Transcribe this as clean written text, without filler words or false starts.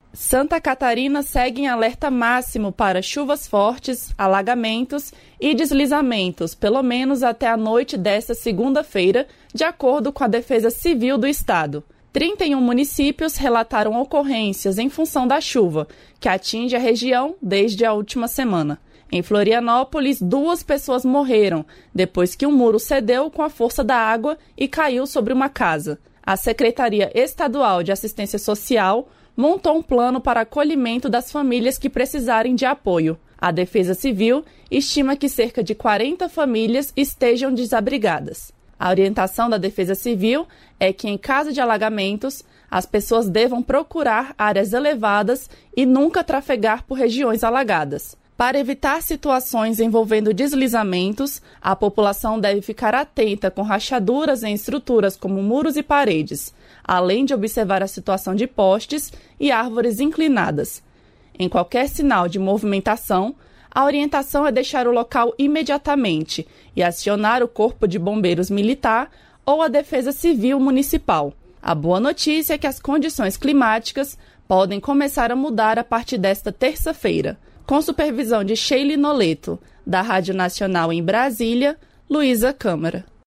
Santa Catarina segue em alerta máximo para chuvas fortes, alagamentos e deslizamentos, pelo menos até a noite desta segunda-feira, de acordo com a Defesa Civil do Estado. 31 municípios relataram ocorrências em função da chuva, que atinge a região desde a última semana. Em Florianópolis, 2 pessoas morreram depois que um muro cedeu com a força da água e caiu sobre uma casa. A Secretaria Estadual de Assistência Social montou um plano para acolhimento das famílias que precisarem de apoio. A Defesa Civil estima que cerca de 40 famílias estejam desabrigadas. A orientação da Defesa Civil é que, em caso de alagamentos, as pessoas devam procurar áreas elevadas e nunca trafegar por regiões alagadas. Para evitar situações envolvendo deslizamentos, a população deve ficar atenta com rachaduras em estruturas como muros e paredes, além de observar a situação de postes e árvores inclinadas. Em qualquer sinal de movimentação, a orientação é deixar o local imediatamente e acionar o Corpo de Bombeiros Militar ou a Defesa Civil Municipal. A boa notícia é que as condições climáticas podem começar a mudar a partir desta terça-feira. Com supervisão de Sheila Noleto, da Rádio Nacional em Brasília, Luísa Câmara.